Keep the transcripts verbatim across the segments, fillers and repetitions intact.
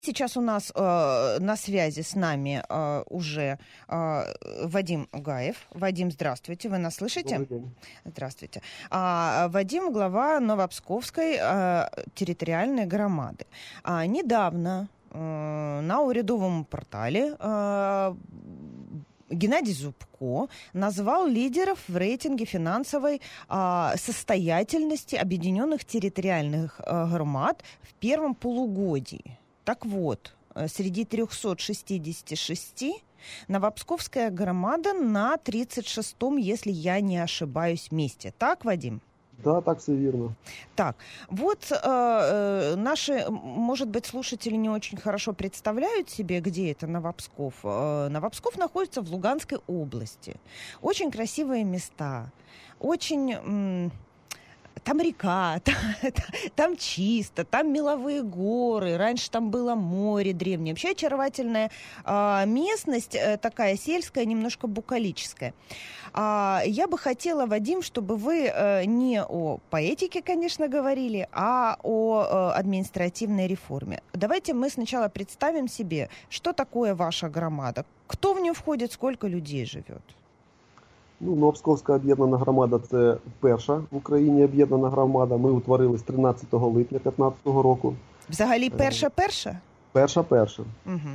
Сейчас у нас э, на связи с нами э, уже э, Вадим Гаев. Вадим, здравствуйте, вы нас слышите? Добрый день. Здравствуйте. А, Вадим, глава Новопсковской э, территориальной громады. А, недавно э, на урядовом портале э, Геннадий Зубко назвал лидеров в рейтинге финансовой а, состоятельности объединенных территориальных а, громад в первом полугодии. Так вот, среди трехсот шестидесяти шести Новопсковская громада на тридцать шестом, если я не ошибаюсь, месте. Так, Вадим? Да, так все верно. Так, вот э, наши, может быть, слушатели не очень хорошо представляют себе, где это Новопсков. Э, Новопсков находится в Луганской области. Очень красивые места, очень... М- Там река, там, там чисто, там меловые горы. Раньше там было море древнее. Вообще очаровательная э, местность, э, такая сельская, немножко букалическая. А, я бы хотела, Вадим, чтобы вы э, не о поэтике, конечно, говорили, а о э, административной реформе. Давайте мы сначала представим себе, что такое ваша громада, кто в нее входит, сколько людей живет. Ну, Новопсковська об'єднана громада – це перша в Україні об'єднана громада. Ми утворились тринадцятого липня дві тисячі п'ятнадцятого року. Взагалі перша-перша? Перша-перша. Угу.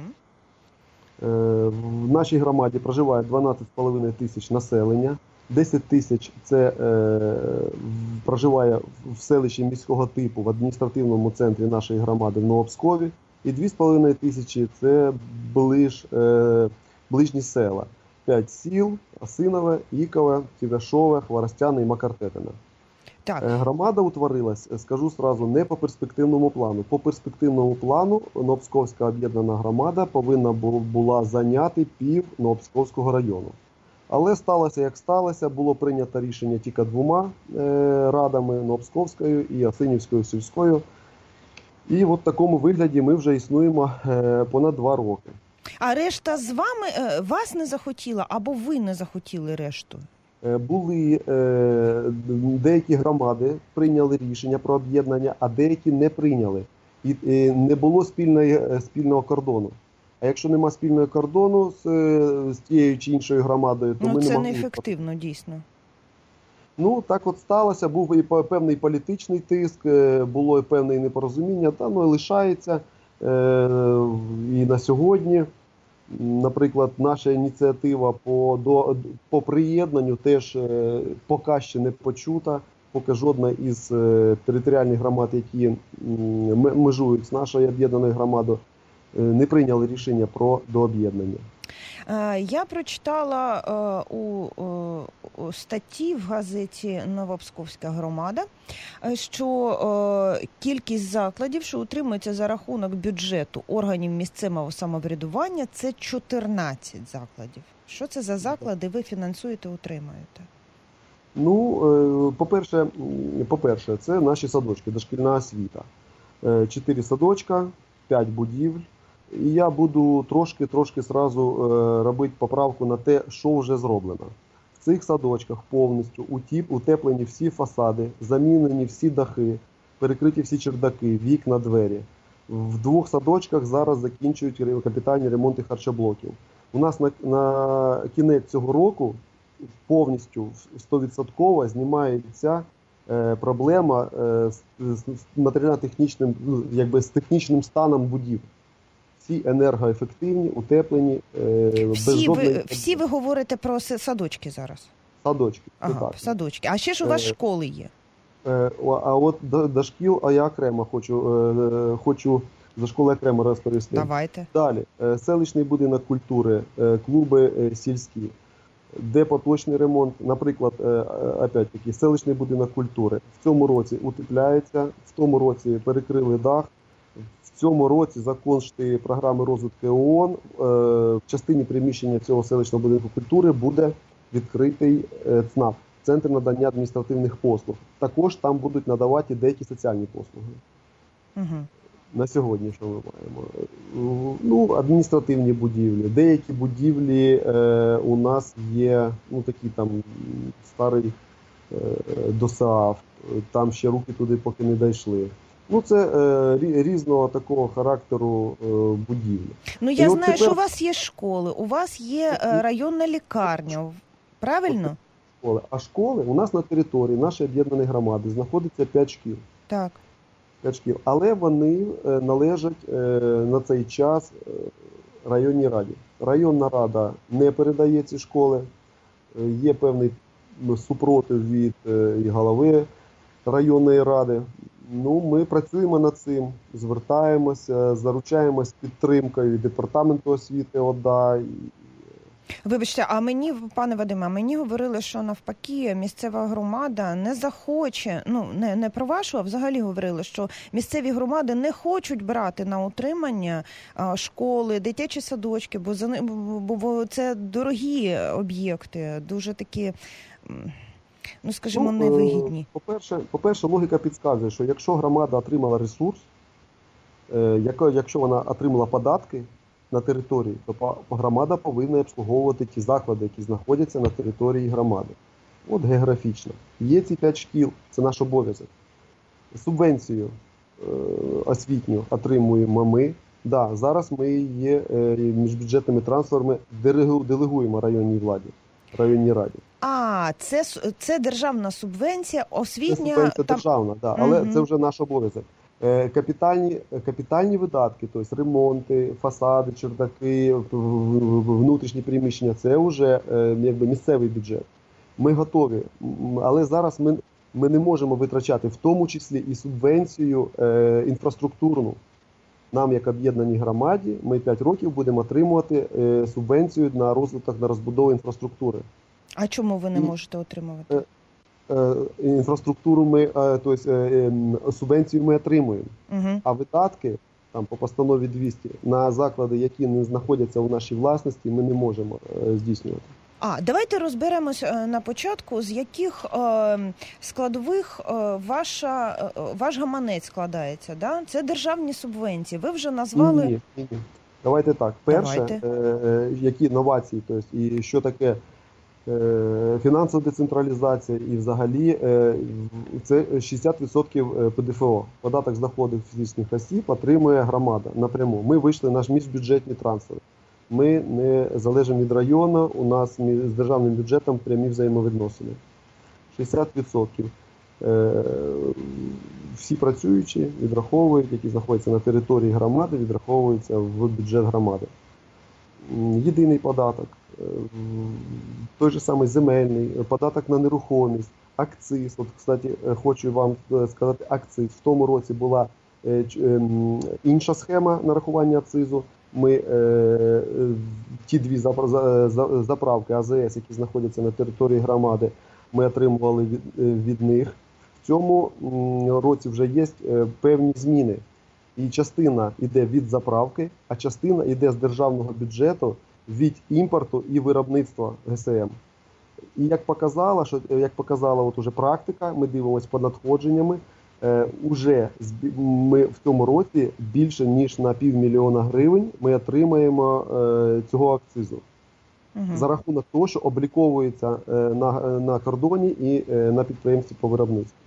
В нашій громаді проживає дванадцять з половиною тисяч населення. десять тисяч – це е, проживає в селищі міського типу в адміністративному центрі нашої громади в Новопскові. І дві з половиною тисячі – це ближ, е, ближні села. П'ять сіл – Осинове, Ікове, Тівяшове, Хворостяне і Макартетине. Так. Громада утворилась, скажу сразу, не по перспективному плану. По перспективному плану Новопсковська об'єднана громада повинна була зайняти пів Новопсковського району. Але сталося, як сталося, було прийнято рішення тільки двома е, радами – Новопсковською і Осинівською сільською. І от в такому вигляді ми вже існуємо е, понад два роки. А решта з вами, вас не захотіла, або ви не захотіли решту? Були е, деякі громади прийняли рішення про об'єднання, а деякі не прийняли. І е, не було спільної, спільного кордону. А якщо нема спільного кордону з, з тією чи іншою громадою, то ну, ми не це могли... неефективно, дійсно. Ну, так от сталося. Був і певний політичний тиск, було і певне непорозуміння, та ну і лишається. Е, і на сьогодні, наприклад, наша ініціатива по, до, по приєднанню теж е, поки ще не почута, поки жодна із е, територіальних громад, які м, межують з нашою об'єднаною громадою, е, не прийняли рішення про дооб'єднання. Я прочитала у статті в газеті «Новопсковська громада», що кількість закладів, що утримуються за рахунок бюджету органів місцевого самоврядування, це чотирнадцять закладів. Що це за заклади ви фінансуєте, утримуєте? Ну, по-перше, по-перше, це наші садочки, дошкільна освіта. Чотири садочка, п'ять будівель. І я буду трошки-трошки сразу е, робити поправку на те, що вже зроблено. В цих садочках повністю утіп, утеплені всі фасади, замінені всі дахи, перекриті всі чердаки, вікна, двері. В двох садочках зараз закінчують капітальні ремонти харчоблоків. У нас на, на кінець цього року повністю сто відсотків знімається е, проблема е, з, з матеріально-технічним, ну, якби з технічним станом будівель. Всі енергоефективні, утеплені, е, без всі жодної... Ви, всі ви говорите про садочки зараз? Садочки. Ага, так. Садочки. А ще ж у вас е, школи є? Е, а от до, до шкіл, а я окремо хочу, е, хочу за школи окремо розповісти. Давайте. Далі. Е, селищний будинок культури, е, клуби е, сільські, де поточний ремонт. Наприклад, е, опять-таки, селищний будинок культури. В цьому році утепляється, в тому році перекрили дах. В цьому році за кошти програми розвитку ООН в частині приміщення цього селищного будинку культури буде відкритий ЦНАП – Центр надання адміністративних послуг. Також там будуть надавати деякі соціальні послуги. Угу. На сьогодні що ми маємо? Ну, адміністративні будівлі. Деякі будівлі е, у нас є, ну, такі там старий е, ДОСААФ, там ще руки туди поки не дійшли. Ну, це е, рі- різного такого характеру е, будівлі. Ну, І я от знаю, що у тепер вас є школи, у вас є е, районна лікарня, от правильно? школи. А школи у нас на території нашої об'єднаної громади знаходиться п'ять шкіл. Так. п'ять шкіл. Але вони е, належать е, на цей час е, районній раді. Районна рада не передає ці школи. Е, Є певний м, супротив від е, і голови районної ради. Ну, ми працюємо над цим, звертаємося, заручаємось підтримкою департаменту освіти ОДА. Вибачте, а мені, пане Вадиме, мені говорили, що навпаки місцева громада не захоче, ну не, не про вашу, а взагалі говорили, що місцеві громади не хочуть брати на утримання а, школи, дитячі садочки, бо за бо, бо це дорогі об'єкти, дуже такі, ну скажімо, Ну, невигідні. по-перше, по-перше, логіка підказує, що якщо громада отримала ресурс, е, яко- якщо вона отримала податки на території, то по- громада повинна обслуговувати ті заклади, які знаходяться на території громади. От географічно. Є ці п'ять шкіл, це наш обов'язок. Субвенцію е, освітню отримуємо ми. Да, зараз ми є е, міжбюджетними трансферами делегу- делегуємо районній владі, районній раді. А, це, с- це державна субвенція, Це освітня, субвенція там, державна, да, але Мгм. це вже наш обов'язок. Е, Капітальні, капітальні видатки, тобто ремонти, фасади, чердаки, в- в- в- внутрішні приміщення, це вже е, якби місцевий бюджет. Ми готові, М, але зараз ми, ми не можемо витрачати в тому числі і субвенцію е, інфраструктурну. Нам, як об'єднаній громаді, ми п'ять років будемо отримувати е, субвенцію на розвиток, на розбудову інфраструктури. А чому ви не І- можете отримувати? Е, Е, інфраструктуру ми, е, тобто, е, е, субвенцію ми отримуємо, Угу. а видатки там по постанові двісті на заклади, які не знаходяться у нашій власності, ми не можемо е, здійснювати. А, давайте розберемось е, на початку, з яких е, складових е, ваша, е, ваш гаманець складається. Да? Це державні субвенції. Ви вже назвали... Ні, ні, ні. Давайте так. Перше, Давайте. е, е, які новації, тобто, і що таке е, фінансова децентралізація, і взагалі е, це шістдесят відсотків Пе Де Фе О. Податок з доходів фізичних осіб отримує громада напряму. Ми вийшли на міжбюджетні трансфери. Ми не залежимо від району, у нас з державним бюджетом прямі взаємовідносини. шістдесят відсотків. Е, Всі працюючі відраховують, які знаходяться на території громади, відраховуються в бюджет громади. М, Єдиний податок, е, той же самий земельний, податок на нерухомість, акциз. От, кстати, е, хочу вам е, сказати, акциз. В тому році була е, ч- ем, інша схема нарахування акцизу. Ми е, е, ті дві запра- за- за- заправки А Зе Ес, які знаходяться на території громади, ми отримували від, е, від них. В цьому м, році вже є е, певні зміни. І частина йде від заправки, а частина йде з державного бюджету від імпорту і виробництва Ге Ес Ем. І як показала, що як показала от уже практика, ми дивимося по надходженнями. Е, уже збі- ми в цьому році більше ніж на півмільйона гривень ми отримаємо е, цього акцизу. Угу. За рахунок того, що обліковується е, на, на кордоні і е, на підприємстві по виробництву.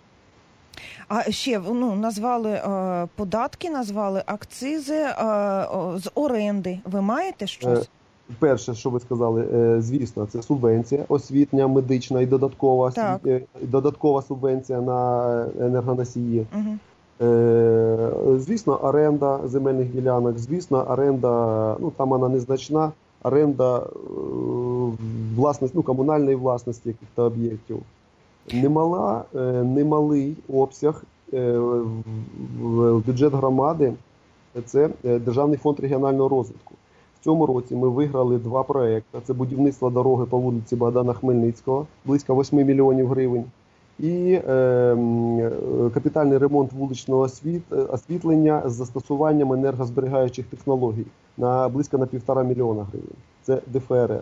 А ще ну, назвали е, податки, назвали акцизи е, о, з оренди. Ви маєте щось? Е, Перше, що ви сказали, е, звісно, це субвенція освітня, медична і додаткова, Так. освіт- е, додаткова субвенція на енергоносії. Угу. Е, Звісно, оренда земельних ділянок, звісно, оренда, ну там вона незначна, оренда е, власності, ну, комунальної власності якихось об'єктів. Немала, е, немалий обсяг е, в- в бюджет громади – це е, Державний фонд регіонального розвитку. В цьому році ми виграли два проекти. Це будівництво дороги по вулиці Богдана Хмельницького, близько восьми мільйонів гривень, і е, м, капітальний ремонт вуличного освіт, освітлення з застосуванням енергозберігаючих технологій на близько на півтора мільйона гривень. Це Де Фе Ер Ер.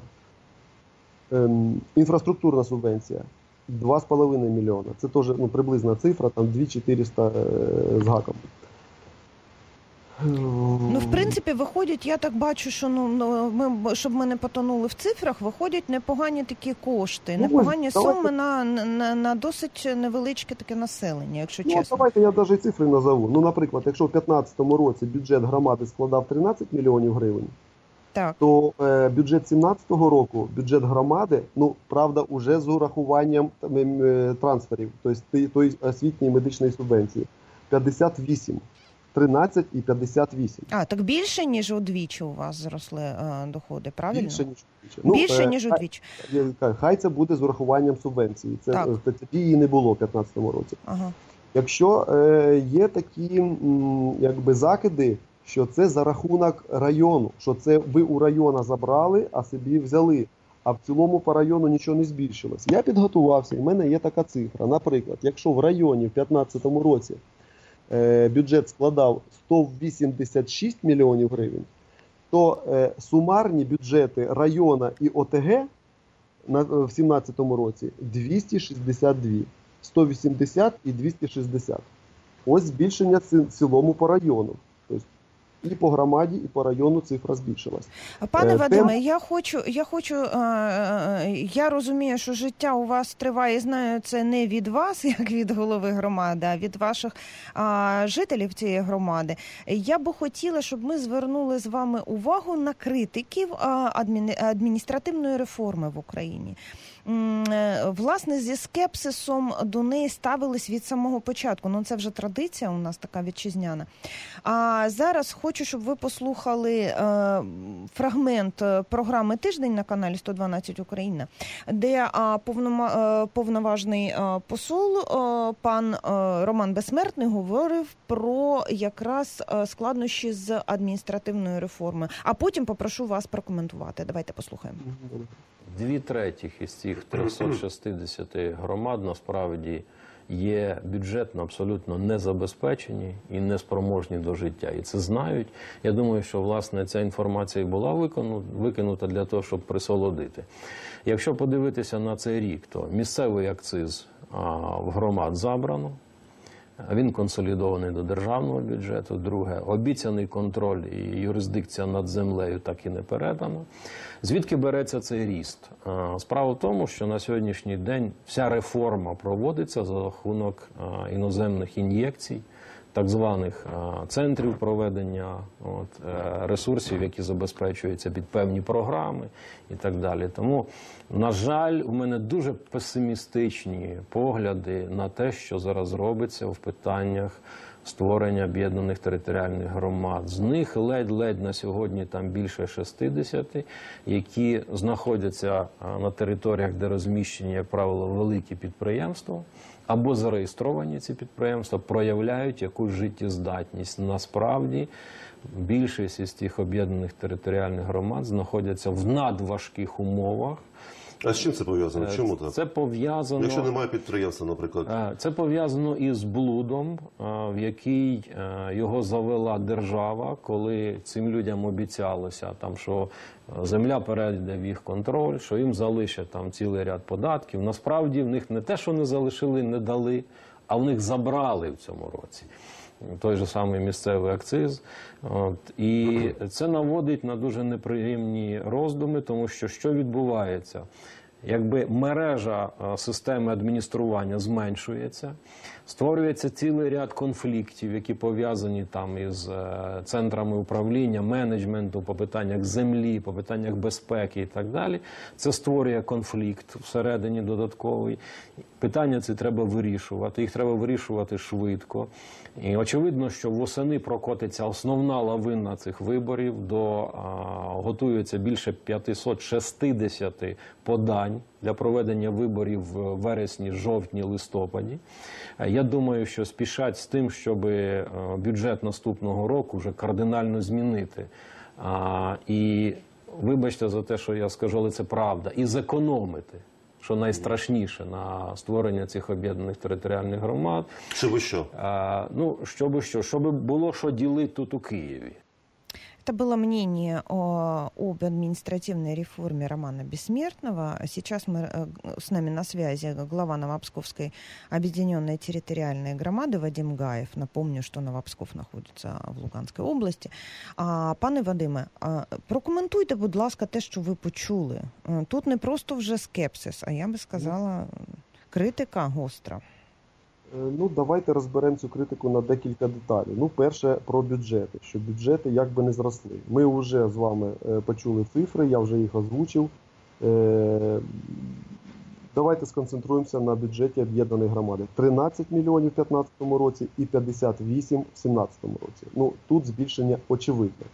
Ем, інфраструктурна субвенція два з половиною мільйона. Це теж ну, приблизна цифра, там дві тисячі чотириста е, з гаком. Ну, в принципі, виходять, я так бачу, що ну, ми, щоб ми не потонули в цифрах, виходять непогані такі кошти, Ну, непогані ось, давайте- суми на, на, на досить невеличке таке населення, якщо Ну, чесно. давайте я навіть цифри назову. Ну, наприклад, якщо в дві тисячі п'ятнадцятому році бюджет громади складав тринадцять мільйонів гривень, Так. то е, бюджет дві тисячі сімнадцятого року, бюджет громади, ну, правда, уже з урахуванням там, е, трансферів, тобто тої освітньої медичної субвенції, п'ятдесят вісім. тринадцять і п'ятдесят вісім. А, так більше, ніж удвічі у вас зросли е, доходи, правильно? Більше, ніж удвічі. Більше, е, ніж удвічі. Хай, хай це буде з урахуванням субвенції. Це Так. тоді її не було в дві тисячі п'ятнадцятому році. Ага. Якщо е, є такі м, якби закиди, що це за рахунок району, що це ви у района забрали, а собі взяли, а в цілому по району нічого не збільшилось. Я підготувався, і в мене є така цифра. Наприклад, якщо в районі в дві тисячі п'ятнадцятому році е, бюджет складав сто вісімдесят шість мільйонів гривень, то е, сумарні бюджети району і ОТГ на, в дві тисячі сімнадцятому році двісті шістдесят два. сто вісімдесят і двісті шістдесят. Ось збільшення в цілому по району. Тобто і по громаді, і по району цифра збільшилась. Пане Е, Вадиме, тем- я хочу, я хочу, е, е, я розумію, що життя у вас триває, знаю, це не від вас, як від голови громади, а від ваших е, жителів цієї громади. Я би хотіла, щоб ми звернули з вами увагу на критиків е, адміни, адміністративної реформи в Україні. М, е, Власне, зі скепсисом до неї ставились від самого початку. Ну, це вже традиція у нас така вітчизняна. А зараз хочу, щоб ви послухали е, фрагмент е, програми «Тиждень» на каналі сто дванадцять Україна, де е, повнома, е, повноважний е, посол, е, пан е, Роман Безсмертний, говорив про якраз е, складнощі з адміністративною реформою. А потім попрошу вас прокоментувати. Давайте послухаємо. Дві третіх із цих трьохсот шістдесяти громад насправді є бюджетно абсолютно незабезпечені і неспроможні до життя. І це знають. Я думаю, що, власне, ця інформація і була викинута для того, щоб присолодити. Якщо подивитися на цей рік, то місцевий акциз в громад забрано. Він консолідований до державного бюджету. Друге, обіцяний контроль і юрисдикція над землею так і не передано. Звідки береться цей ріст? Справа в тому, що на сьогоднішній день вся реформа проводиться за рахунок іноземних ін'єкцій, так званих центрів проведення от, ресурсів, які забезпечуються під певні програми і так далі. Тому, на жаль, у мене дуже песимістичні погляди на те, що зараз робиться в питаннях створення об'єднаних територіальних громад. З них ледь-ледь на сьогодні там більше шістдесят, які знаходяться на територіях, де розміщені, як правило, великі підприємства, або зареєстровані ці підприємства, проявляють якусь життєздатність. Насправді, більшість із тих об'єднаних територіальних громад знаходяться в надважких умовах. А з чим це пов'язано? Чому так? Це пов'язано... Якщо немає підприємства, наприклад? Це пов'язано із блудом, в який його завела держава, коли цим людям обіцялося, там, що земля перейде в їх контроль, що їм залишать там цілий ряд податків. Насправді в них не те, що не залишили, не дали, а в них забрали в цьому році. Той же самий місцевий акциз. От. І це наводить на дуже неприємні роздуми, тому що що відбувається? Якби мережа системи адміністрування зменшується, створюється цілий ряд конфліктів, які пов'язані там із центрами управління, менеджменту, по питаннях землі, по питаннях безпеки і так далі. Це створює конфлікт всередині додатковий. Питання ці треба вирішувати, їх треба вирішувати швидко. І очевидно, що восени прокотиться основна лавина цих виборів, до, а, готується більше п'ятсот шістдесят подань для проведення виборів в вересні, жовтні, листопаді. Я думаю, що спішать з тим, щоб бюджет наступного року вже кардинально змінити. А, і вибачте за те, що я скажу, але це правда, і зекономити, що найстрашніше, на створення цих об'єднаних територіальних громад. Щоб що? А, ну, щоб що? Щоб було що ділити тут у Києві. Это было мнение о, об административной реформе Романа Бессмертного. Сейчас мы, с нами на связи глава Новопсковской объединенной территориальной громады Вадим Гаев. Напомню, что Новопсков находится в Луганській області. А, пане Вадиме, а, прокоментуйте, будь ласка, те, що ви почули. Тут не просто вже скепсис, а я би сказала, критика гостра. Ну, давайте розберемо цю критику на декілька деталей. Ну, перше, про бюджети, що бюджети якби не зросли. Ми вже з вами почули цифри, я вже їх озвучив. Давайте сконцентруємося на бюджеті об'єднаної громади. тринадцять мільйонів у дві тисячі п'ятнадцятому році і п'ятдесят вісім в дві тисячі сімнадцятому році. Ну, тут збільшення очевидне.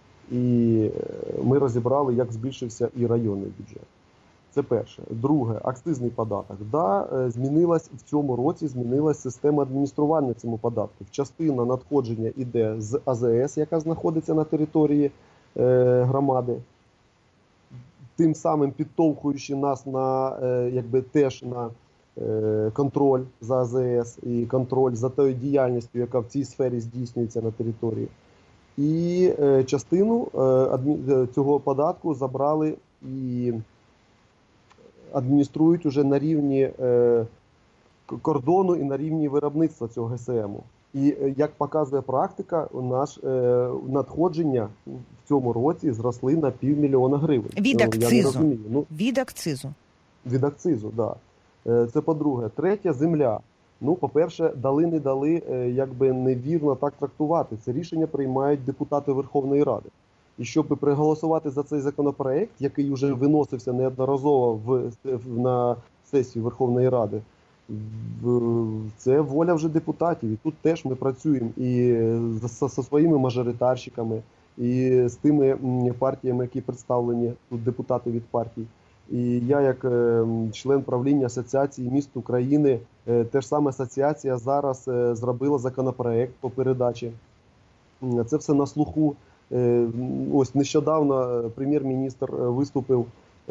І ми розібрали, як збільшився і районний бюджет. Це перше. Друге, акцизний податок. Да, змінилась в цьому році змінилась система адміністрування цьому податку. Частина надходження йде з А З С, яка знаходиться на території е, громади, тим самим підтовхуючи нас на е, якби теж на е, контроль за А З С і контроль за тою діяльністю, яка в цій сфері здійснюється на території. І е, частину е, адмі... цього податку забрали і адмініструють уже на рівні е, кордону і на рівні виробництва цього Г С М-у. І е, як показує практика, у нас е, надходження в цьому році зросли на півмільйона гривень. Від акцизу. Ну, від акцизу. Від акцизу, так. Да. Це по-друге. Третє, земля. Ну, по-перше, дали, не дали, е, якби невірно так трактувати. Це рішення приймають депутати Верховної Ради. І щоб проголосувати за цей законопроект, який вже виносився неодноразово в, в, на сесію Верховної Ради, в, це воля вже депутатів. І тут теж ми працюємо і зі своїми мажоритарщиками, і з тими партіями, які представлені, тут депутати від партій. І я, як е, член правління Асоціації міст України, е, теж саме асоціація зараз е, зробила законопроект по передачі. Це все на слуху. Ось нещодавно прем'єр-міністр виступив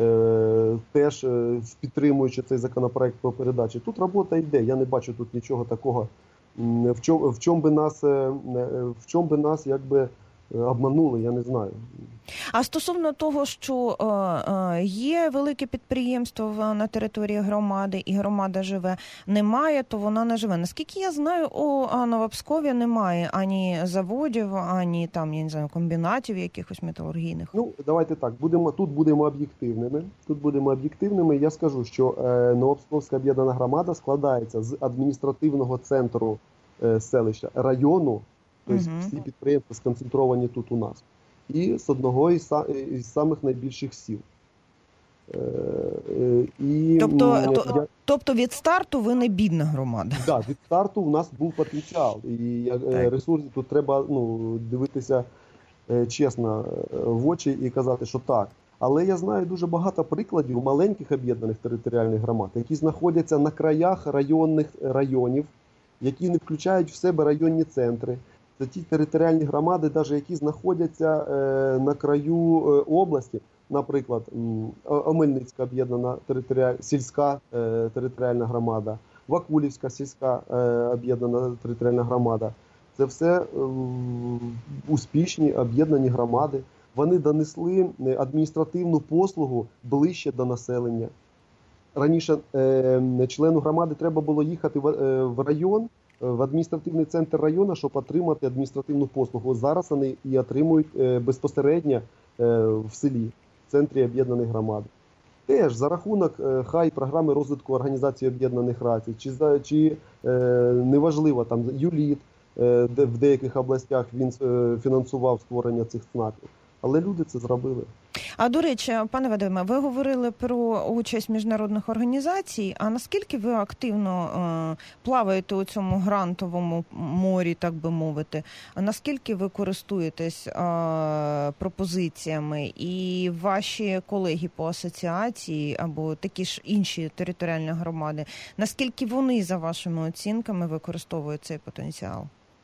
теж підтримуючи цей законопроект по передачі. Тут робота йде, я не бачу тут нічого такого, в чому, в чому би нас, в чому би нас якби обманули, я не знаю. А стосовно того, що е, е, є велике підприємство на території громади, і громада живе, немає, то вона не живе. Наскільки я знаю, у Новопскові немає ані заводів, ані там, я не знаю, комбінатів якихось металургійних. Ну, давайте так, будемо, тут будемо об'єктивними. Тут будемо об'єктивними. Я скажу, що е, Новопсковська об'єднана громада складається з адміністративного центру е, селища, району. Тобто uh-huh. всі підприємства сконцентровані тут у нас. І з одного із, із самих найбільших сіл. Е, е, і, тобто, я... то, тобто від старту ви не бідна громада? Так, да, від старту у нас був потенціал. І так. Ресурси тут треба ну, дивитися е, чесно в очі і казати, що так. Але я знаю дуже багато прикладів маленьких об'єднаних територіальних громад, які знаходяться на краях районних районів, які не включають в себе районні центри. Це ті територіальні громади, навіть які знаходяться е, на краю е, області, наприклад, Омельницька об'єднана територіальна сільська е, територіальна громада, Вакулівська сільська е, об'єднана територіальна громада. Це все е, успішні об'єднані громади. Вони донесли адміністративну послугу ближче до населення. Раніше е, члену громади треба було їхати в, е, в район, в адміністративний центр району, щоб отримати адміністративну послугу. Зараз вони і отримують е, безпосередньо е, в селі, в центрі об'єднаної громади. Теж за рахунок е, хай програми розвитку організації об'єднаних рацій, чи, чи е, неважливо, там ЮЛІТ, е, де в деяких областях він е, фінансував створення цих ЦНАПів. Але люди це зробили. А, до речі, пане Вадиме, ви говорили про участь міжнародних організацій, а наскільки ви активно е, плаваєте у цьому грантовому морі, так би мовити? А наскільки ви користуєтесь е, пропозиціями і ваші колеги по асоціації або такі ж інші територіальні громади, наскільки вони, за вашими оцінками, використовують цей потенціал?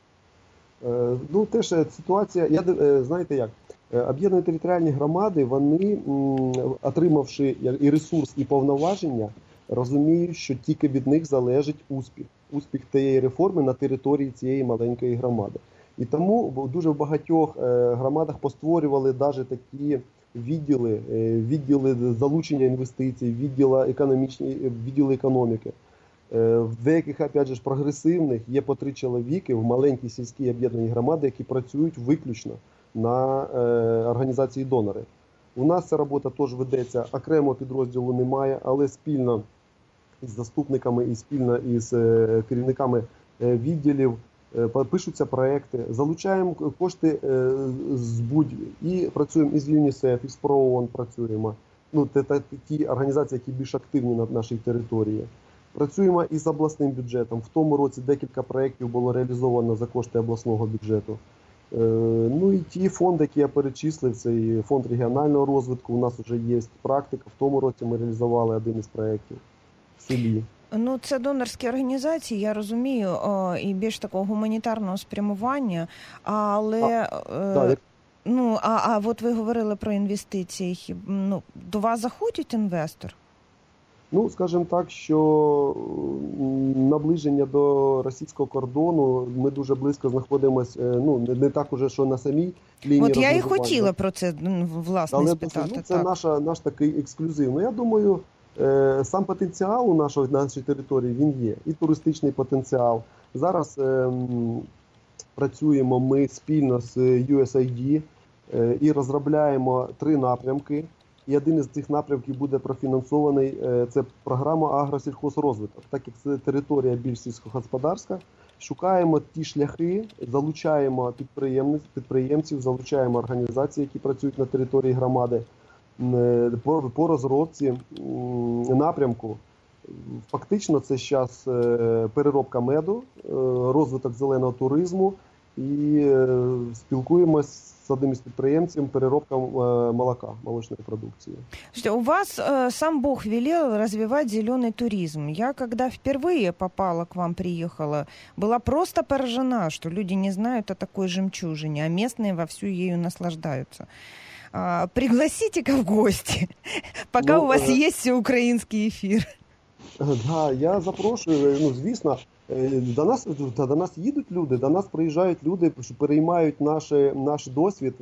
Е, ну, теж ситуація, я, знаєте як, об'єднані територіальні громади, вони, отримавши і ресурс, і повноваження, розуміють, що тільки від них залежить успіх. Успіх тієї реформи на території цієї маленької громади. І тому дуже в багатьох е, громадах постворювали навіть такі відділи, е, відділи залучення інвестицій, відділи економічні, відділи економіки. Е, в деяких, опять же, прогресивних є по три чоловіки в маленькій сільській об'єднаній громаді, які працюють виключно на е, організації донори. У нас ця робота теж ведеться, окремо підрозділу немає, але спільно із заступниками і спільно із е, керівниками е, відділів е, пишуться проекти, залучаємо кошти е, з будь і працюємо із ЮНІСЕФ, із ПРООН працюємо. Ну, це ті організації, які більш активні на нашій території. Працюємо із обласним бюджетом. В тому році декілька проєктів було реалізовано за кошти обласного бюджету. Е, ну і ті фонди, які я перечислив, це і фонд регіонального розвитку, у нас вже є практика. В тому році ми реалізували один із проєктів в селі. Ну, це донорські організації, я розумію, о, і більш такого гуманітарного спрямування, але... А, так. Ну, а, а от ви говорили про інвестиції. Ну, до вас заходить інвестор? Ну, скажімо так, що наближення до російського кордону, ми дуже близько знаходимося, ну, не так уже, що на самій лінії От я і розмежування. хотіла про це, власне, Але, спитати. Ну, це наша, наш такий ексклюзив. Ну, я думаю, сам потенціал у нашої, нашій території, він є. І туристичний потенціал. Зараз е, працюємо ми спільно з ю ес ей ді е, і розробляємо три напрямки. І один із цих напрямків буде профінансований, це програма агросільхозрозвиток. Так як це територія більш сільськогосподарська, шукаємо ті шляхи, залучаємо підприємців, залучаємо організації, які працюють на території громади по, по розробці напрямку. Фактично це зараз переробка меду, розвиток зеленого туризму і спілкуємось с одним из підприємців переробка молока, молочной продукции. У вас э, сам Бог велел развивать зеленый туризм. Я, когда впервые попала к вам, приехала, была просто поражена, что люди не знают о такой жемчужине, а местные вовсю ею наслаждаются. А, пригласите-ка в гости, пока ну, у вас э... есть всеукраїнський ефір. Да, я запрошую, ну, звісно, до нас, до нас їдуть люди, до нас приїжджають люди, переймають наші, наш досвід,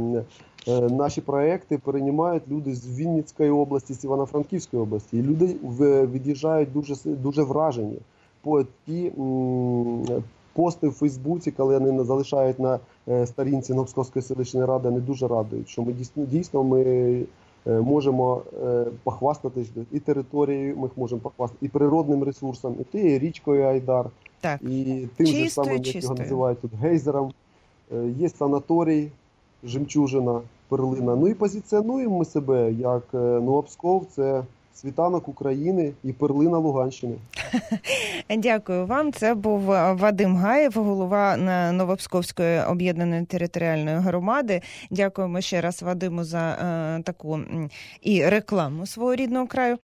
наші проекти, переймають люди з Вінницької області, з Івано-Франківської області. І люди від'їжджають дуже, дуже вражені. По ті пости в Фейсбуці, коли вони залишають на сторінці Новопсковської селищної ради, вони дуже радують, що ми дійсно, дійсно ми можемо похвастатись і територією, ми можемо похвастати, і природним ресурсом, і тією річкою Айдар, так. і тим чистою, же самим, як його називають тут, гейзером. Є санаторій, жемчужина, перлина. Ну і позиціонуємо ми себе як Новопсков, це світанок України і перлина Луганщини. Дякую вам. Це був Вадим Гаєв, голова Новопсковської об'єднаної територіальної громади. Дякуємо ще раз Вадиму за е, таку і рекламу свого рідного краю.